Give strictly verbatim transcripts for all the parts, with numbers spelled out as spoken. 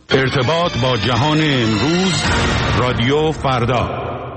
ارتباط با جهان امروز، رادیو فردا.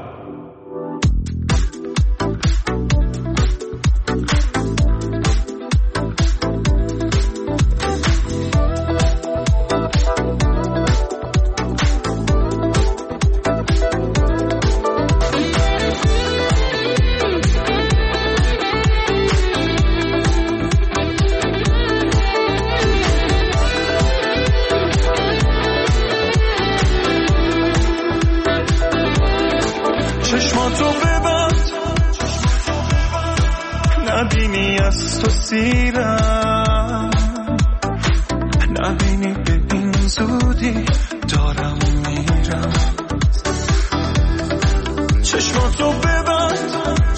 نبینی از تو سیرم، نبینی به این زودی دارم میرم. چشماتو ببند،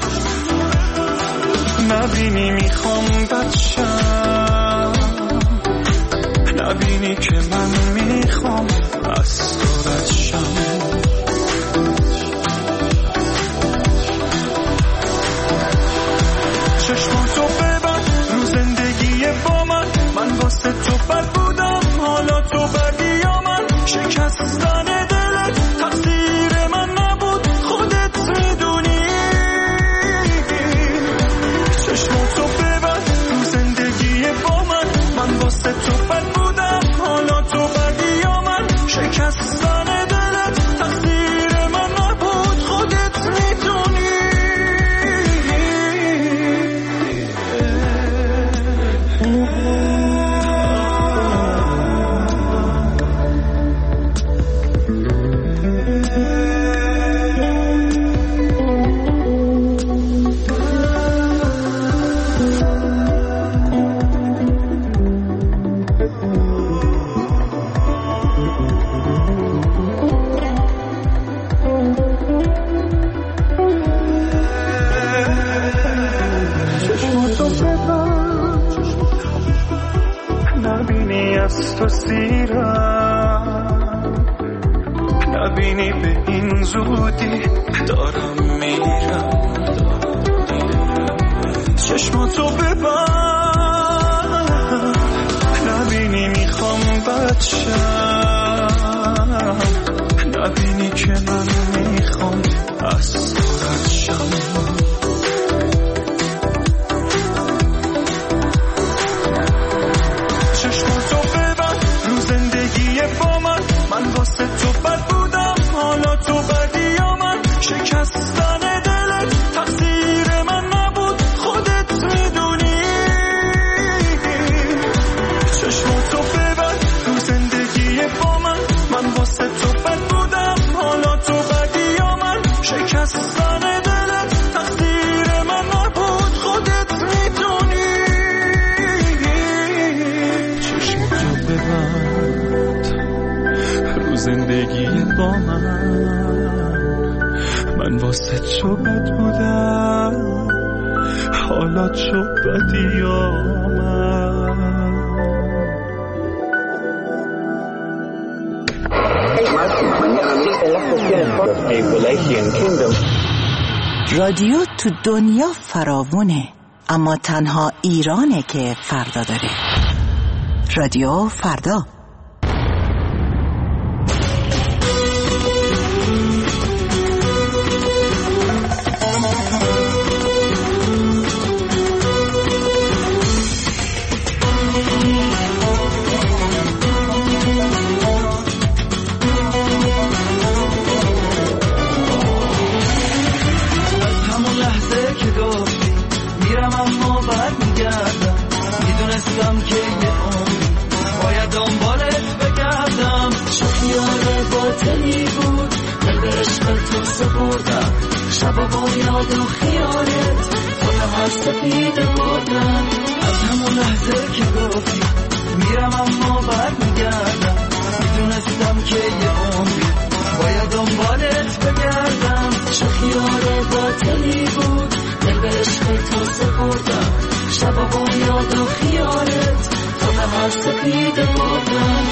نبینی میخوام بچم، نبینی که من میخوام از تو بچم. چشماتو ببند رو زندگی با من، من واسه تو بد بودم، حالا تو بدی یا من. شکستن دلت تقصیر من نبود، خودت میدونی. چشماتو ببند رو زندگی با من، من واسه تو بد بودم، حالا تو بدی یا من. شکستن دلت تقصیر من نبود، خودت میدونی. نبینی از تو سیرم، نبینی به این زودی دارم میرم. چشماتو ببند، نبینی میخوام بچم، نبینی که من میخوام از تو بچم. من واسه تو بد بودم، حالا تو بدی یا من. شکستن دلت تقصیر من نبود، خودت میدونی. چشماتو ببند رو زندگی با من، من واسه تو بد بودم، حالا تو بدی یا من. شکستن دلت تقصیر من نبود، خودت میدونی. چشماتو ببند رو زندگی با من، من واسه تو بد بودم، حالا تو بدی یا من. رادیو تو دنیا فراوونه، اما تنها ایرانه که فردا داره. رادیو فردا. که یه عمری باید دنبالت بگردم. چه خیال باطلی بود دل به عشق تو سپردم، شبا با یاد و خیالت خودم از سپید بردم. از همون لحظه که گفتی میرم اما بعد میگردم، میدونستم که یه عمری باید دنبالت بگردم. چه خیال باطلی بود دل به عشق تو سپردم، شبا با یاد و خیالت خودم از سپید بردم.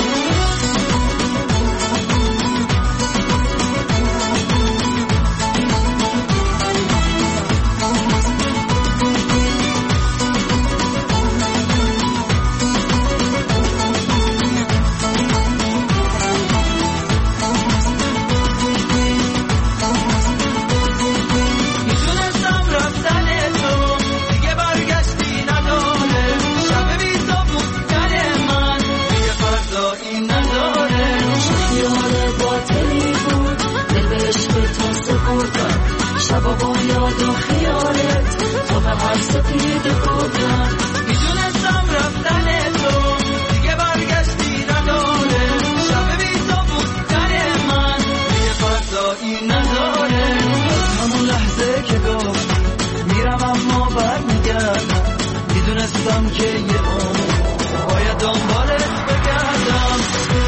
فردایی نداره. شیار باطلی بود دل به عشق تو سپردم، شبا با یاد و خیالت تا به هر سپید بردم. میدونستم رفتن تو دیگه برگشتی نداره، شب بی تو بودن من دیگه فردایی نداره. همون لحظه که گفت میرم اما برمیگردم، میدونستم که یه عمر باید دنبالت بگردم.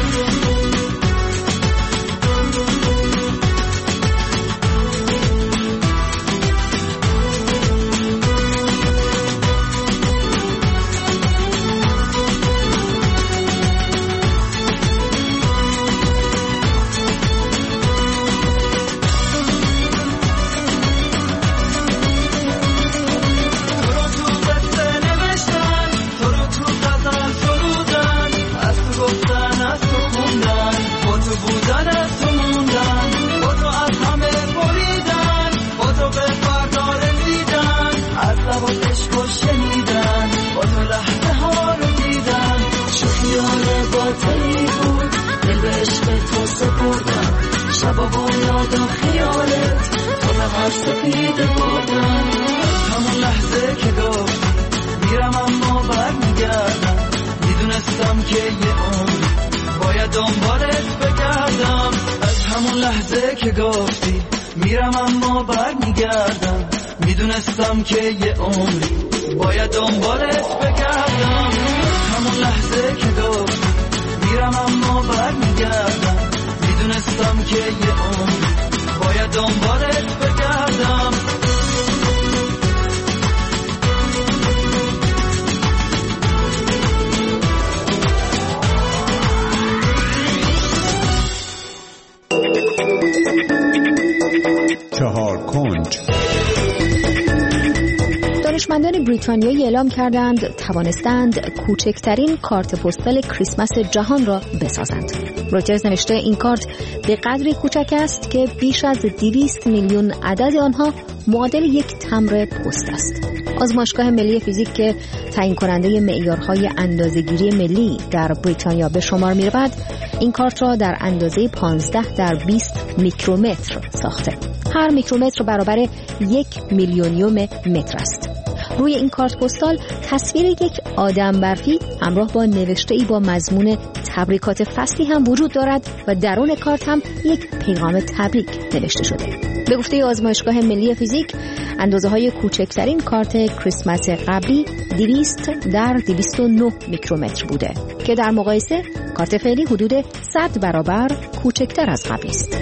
شبا با یاد و خیالت تا به هر سپید بردم. همون لحظه که گفت میرم اما برمیگردم، میدونستم که یه عمر باید دنبالت بگردم. از همون لحظه که گفتی میرم اما برمیگردم، میدونستم که یه عمر باید دنبالت بگردم. همون لحظه که گفتی میرم اما برمیگردم، میدونستم که یه عمر باید دنبالت بگردم. چهار کنج. دانشمندان بریتانیایی اعلام کردند توانستند کوچکترین کارت پستال کریسمس جهان را بسازند. رویترز نوشته این کارت به قدری کوچک است که بیش از دویست میلیون عدد آنها معادل یک تمبر پست است. آزمایشگاه ملی فیزیک که تعیین کننده معیارهای اندازه‌گیری ملی در بریتانیا به شمار می‌رود، این کارت را در اندازه پانزده در بیست میکرومتر ساخته. هر میکرومتر برابر یک میلیونیوم متر است. روی این کارت پستال تصویر یک آدم برفی همراه با نوشته‌ای با مضمون تبریکات فصلی هم وجود دارد و درون کارت هم یک پیغام تبریک نوشته شده. به گفته آزمایشگاه ملی فیزیک، اندازه‌های کوچکترین کارت کریسمس قبلی دویست در دویست و نه میکرومتر بوده که در مقایسه کارت فعلی حدود صد برابر کوچکتر از قبلی است.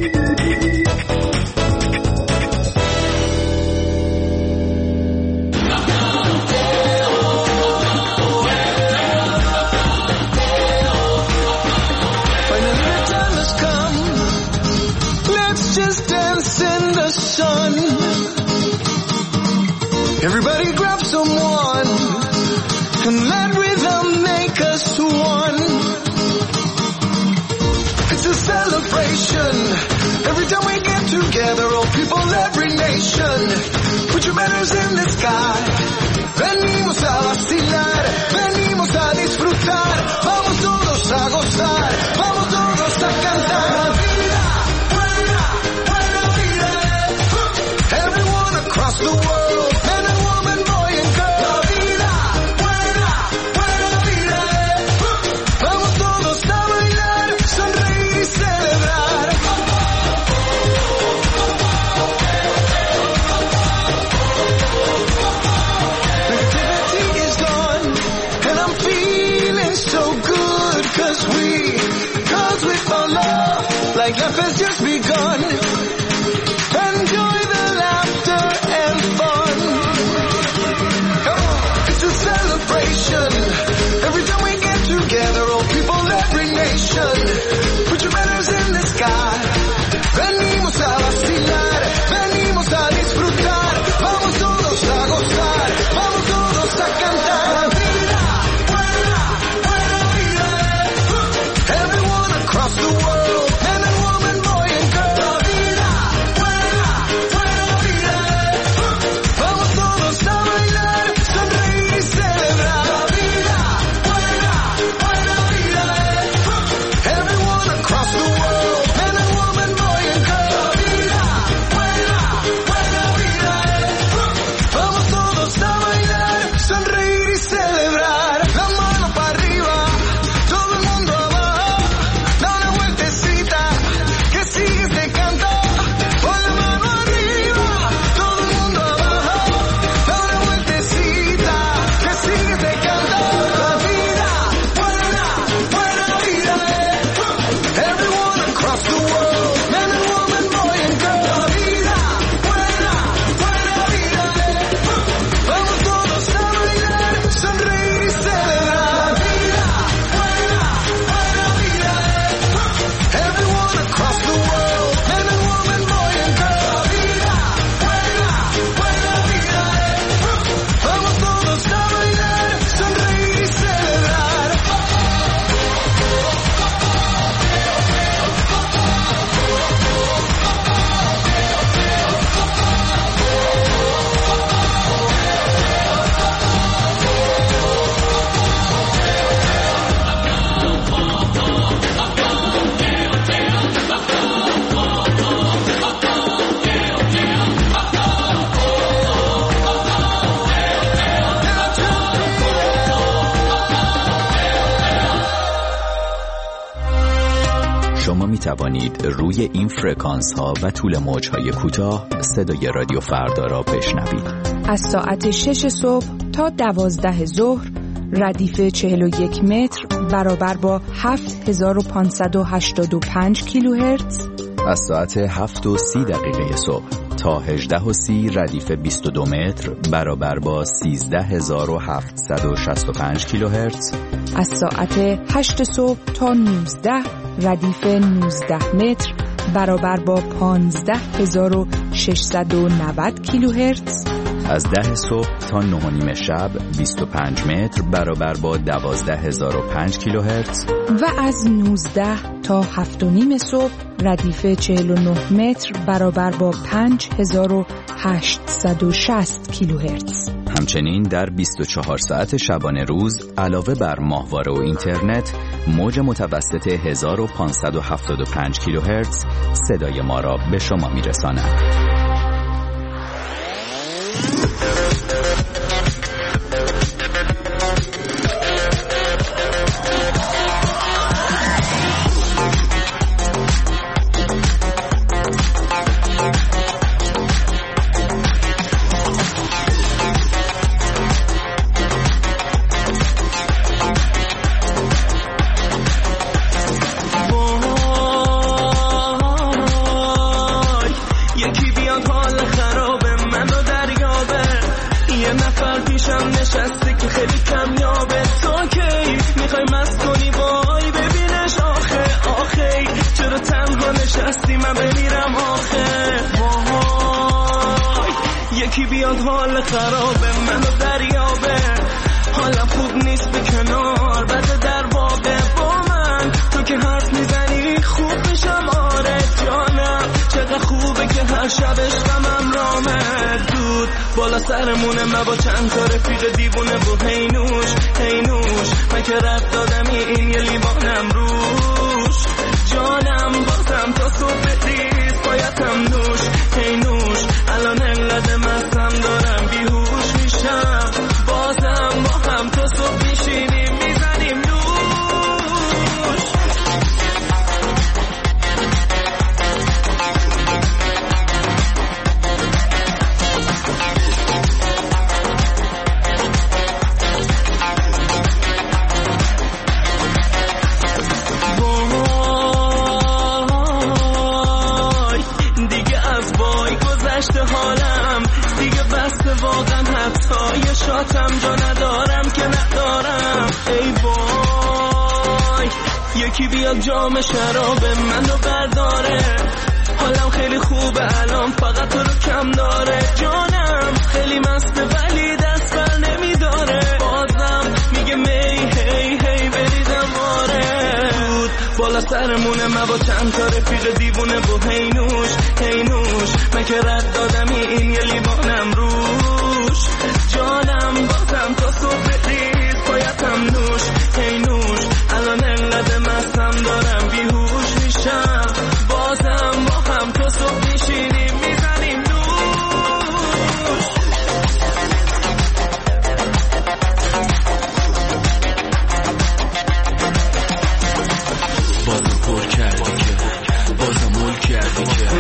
Everybody grab someone and let rhythm make us one. It's a celebration. Every time we get together, all people, every nation. Put your banners in the sky. Venimos a vacilar, venimos a disfrutar. Vamos todos a gozar, vamos todos a cantar. Vida, buena, buena vida. Everyone across the world. Like life has just begun. Enjoy the laughter and fun. Come on. It's a celebration. Every time we get together, all people, every nation. Put your banners in the sky. Venimos a vacilar, venimos a disfrutar. Vamos todos a gozar, vamos todos a cantar. Vida, buena, buena vida. Everyone across the world. شما می توانید روی این فرکانس ها و طول موج های کوتاه صدای رادیو فردا را بشنوید. از ساعت شش صبح تا دوازده ظهر ردیف چهل و یک متر برابر با هفت هزار و پانصد و هشتاد و پنج کیلوهرتز. از ساعت هفت و سی دقیقه صبح تا هجده و سی ردیف بیست و دو متر برابر با سیزده هزار و هفتصد و شصت و پنج کیلوهرتز. از ساعت هشت صبح تا نوزده ردیف نوزده متر برابر با پانزده هزار و ششصد و نود کیلوهرتز. از ده صبح تا نه و نیم شب بیست و پنج متر برابر با دوازده هزار و پنج کیلوهرتز. و از نوزده تا هفت و نیم صبح ردیف چهل و نه متر برابر با پنج هزار و هشتصد و شصت کیلوهرتز. همچنین در بیست و چهار ساعت شبانه روز علاوه بر ماهواره و اینترنت موج متوسط هزار و پانصد و هفتاد و پنج کیلوهرتز صدای ما را به شما میرساند. یکی بیاد حال خرابه منو دریابه، حالم خوب نیست به کنار بده در واقع با من. تو که حرف میزنی خوب میشم آره جانم، چقدر خوبه که هر شب عشقم رامه دود بالا سرمونه. من با چند تا رفیق دیوونه و هینوش هینوش من که رد دادمی این یه لیوانم روش جانم. بازم تا صبح ریز بایدم نوش هینوش الان انقدر مستم دارم بیهوش میشم. بازم با هم تا صبح میشینیم میزنیم نوش. حالم دیگه بسته واقعا، حتی یه شاتم جا ندارم که ندارم. ای وای یکی بیاد جام شراب منو برداره، حالم خیلی خوبه الان فقط تو رو کم داره جانم. خیلی مسته ولی دست بر نمیداره، بازم میگه می هی هی بریدم آره بود بالا سرمونه. من با چند تا رفیق دیوونه و هینوش هینوش من که رد دادمی این یه لیوانم روش جانم. بازم تا صبح ریز بایدم نوش هینوش الان انقدر مستم دارم بیهوش میشم. بازم با هم تا صبح میشینیم میزنیم نوش. بازم پر کردی که بازم مول کردی که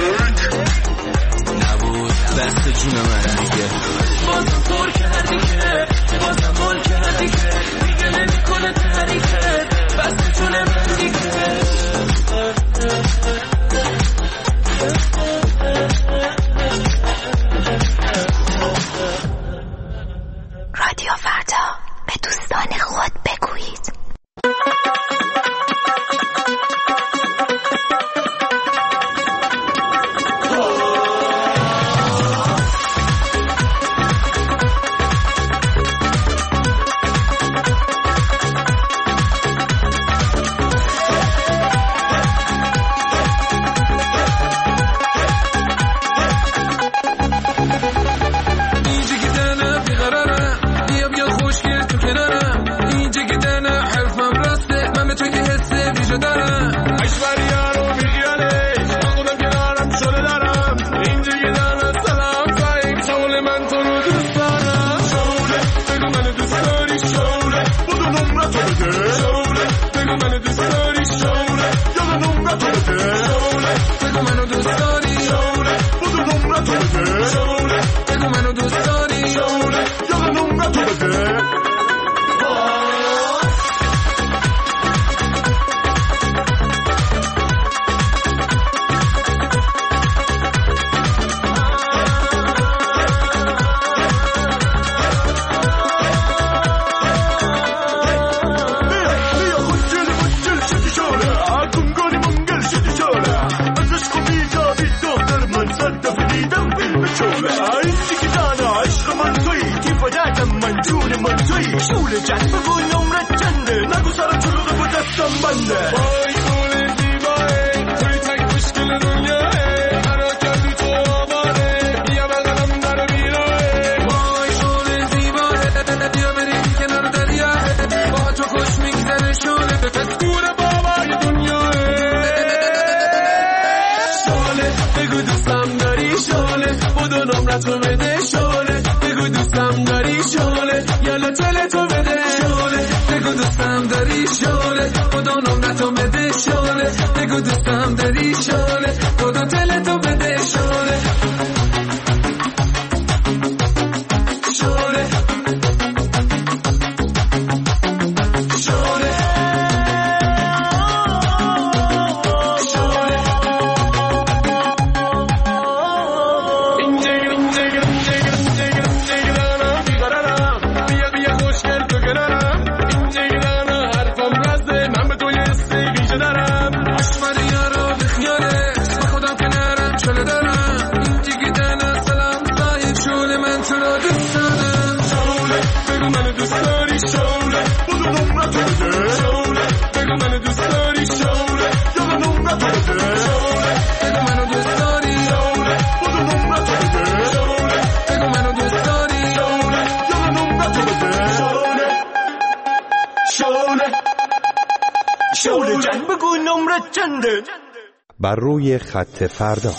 نبود بست جون من دیگه. بازم پر کردی که بازم مول کردی که دیگه نمی کنه تحریکه بست جون من دیگه. رادیو فردا به دوستان خود بگویید. You're the number جنب بگو نمره چنده نگو سر چلوغه با دستم بنده وای گل زیباه توی تک مشکل دنیاه هر کردی تو آماره بیا بغلم در بیراه وای گل زیباه بیا بریم کنار دریا با تو خوش میگذره شونه پسکور بابای دنیاه شاله بگو دوستم داری شاله بودو نمرتو بده شاله بگو دوستم داری شاله یالا تلتو بده شاله بگو دوستم داری شاله بودو نمرتو بده شاله بگو دوستم داری شاله بودو تلتو بده شاله شاله بر روی خط فردا.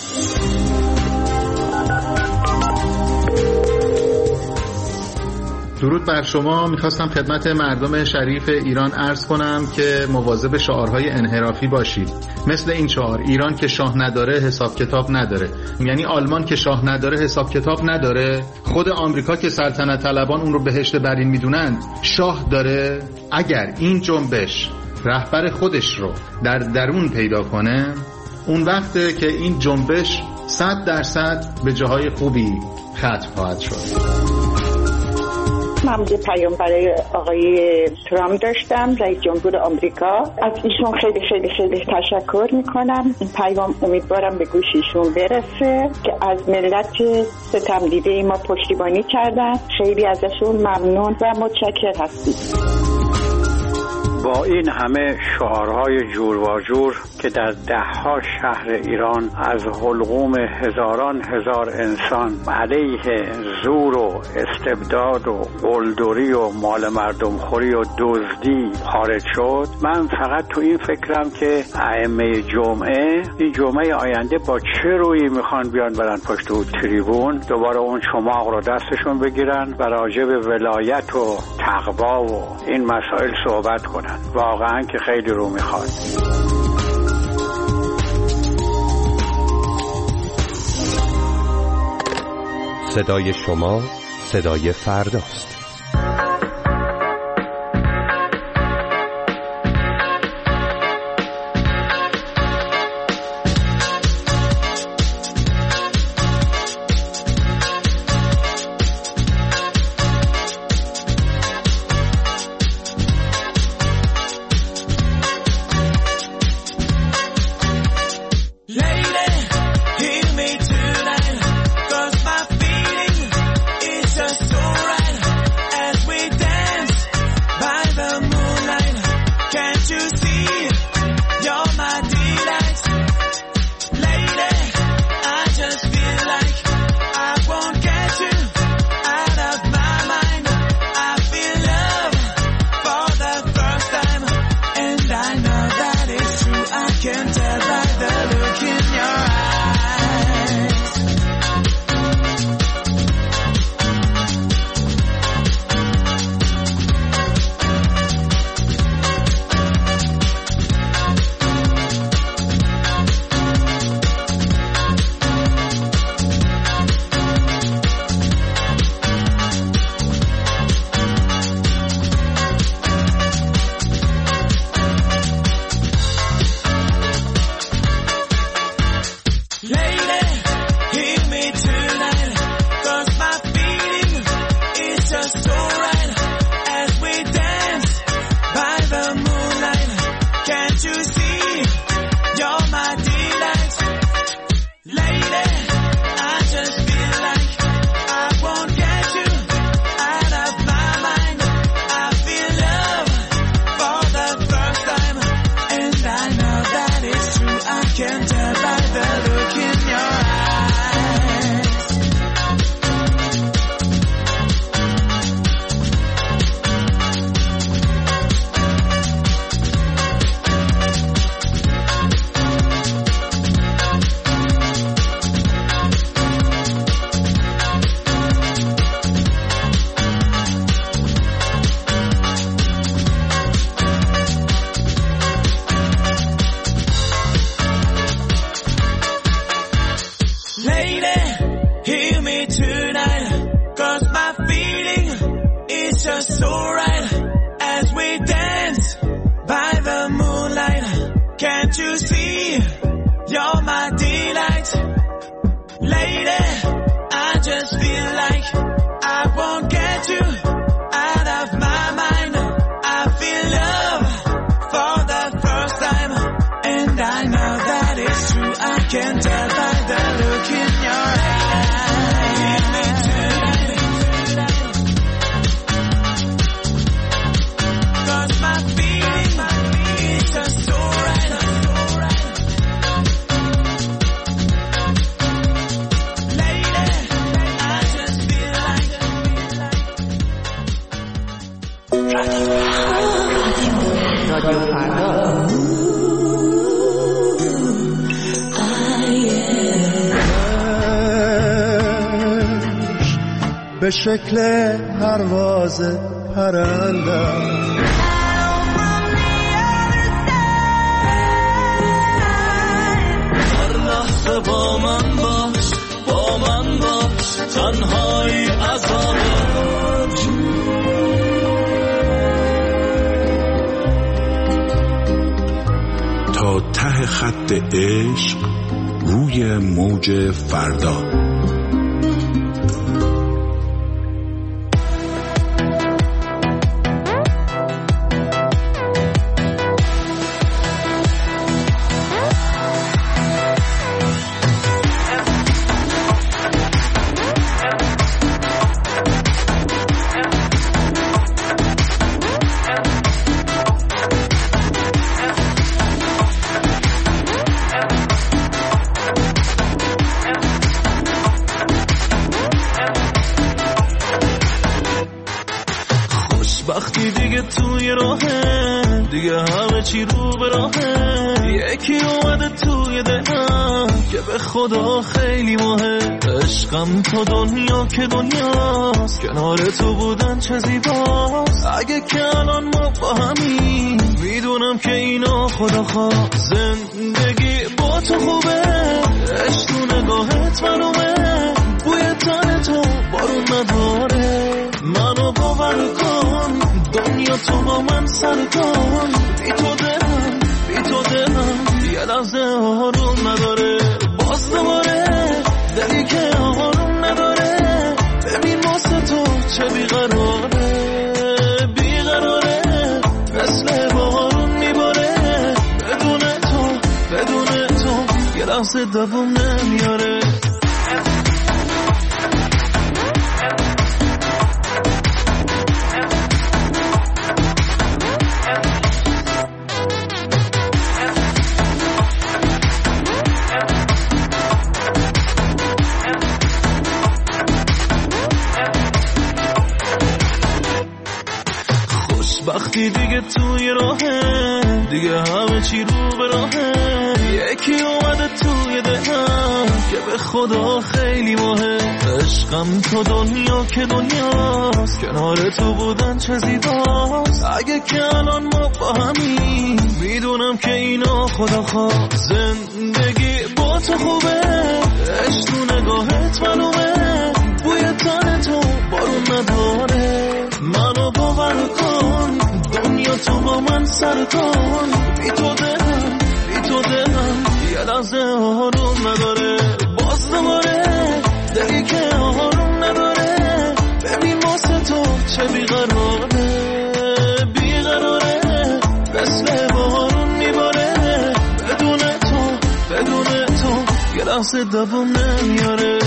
درود بر شما. میخواستم خدمت مردم شریف ایران عرض کنم که مواظب شعارهای انحرافی باشید، مثل این شعار: ایران که شاه نداره حساب کتاب نداره. یعنی آلمان که شاه نداره حساب کتاب نداره؟ خود آمریکا که سلطنت طلبان اون رو بهشت برین میدونند شاه داره؟ اگر این جنبش رهبر خودش رو در درون پیدا کنه، اون وقته که این جنبش صد درصد به جاهای خوبی ختم خواهد شد. من یه پیام برای آقای ترامپ داشتم، رئیس جمهور آمریکا. از ایشون خیلی خیلی خیلی تشکر میکنم. این پیام امیدوارم به گوش ایشون برسه که از ملت ستم دیده ما پشتیبانی کردن. خیلی ازشون ممنون و متشکر هستیم. با این همه شعارهای جور و جور که در دهها شهر ایران از حلقوم هزاران هزار انسان علیه زور و استبداد و قلدری و مال مردم خوری و دزدی خارج شد، من فقط تو این فکرم که ائمه جمعه این جمعه آینده با چه رویی میخوان بیان برن پشت و تریبون دوباره اون چماق رو دستشون بگیرن و راجع به ولایت و تقوا و این مسائل صحبت کنن. واقعا که خیلی رو میخواد. صدای شما صدای فرداست. Can't you see you're my delight, lady? I just feel like I won't get you out of my mind. I feel love for the first time, and I know that it's true. I can tell by the look in your eyes. Give me tonight, 'cause my feeling is just so right. رادیو فردا. به شکل پرواز پرندم هر لحظه با من باش، با من باش، تنهایی عذابه. تا ته خط عشق روی موج فردا. وقتی دیگه توی راهه، دیگه همه چی رو به راهه. یکی اومده توی دلم که به خدا خیلی مهم. عشقم تو دنیا که دنیاست، کنار تو بودن چه زیباست. اگه که الان ما با همین، میدونم که اینا خدا خواست. زندگی با تو خوبه، عشق تو نگاهت معلومه. بوی تن تو بارون نداره، منو باور کن. دنیا تو با من سر کن. بی تو دلم، بی تو دلم یه لحظه آروم نداره. باز دوباره دلی که آروم نداره. ببین واسه تو چه بیقراره، بیقراره مثل بارون میباره. بدون تو، بدون تو یه لحظه دوام نمیاره. وقتی دیگه توی راهه، دیگه همه چی رو به راهه. یکی اومده توی دلم که به خدا خیلی مهم. عشقم تو دنیا که دنیاست، کنار تو بودن چه زیباست. اگه که الان ما با همین، میدونم که اینا خدا خواست. زندگی با تو خوبه، عشق تو نگاهت معلومه. بوی تن تو بارون نداره، منو باور کن. دنیا تو با من سر کن. بی تو دلم، بی تو دلم یه لحظه آروم نداره. باز دوباره دلی که آروم نداره. ببین واسه تو چه بیقراره، بیقراره مثل بارون میباره. بدون تو، بدون تو یه لحظه دوام نمیاره.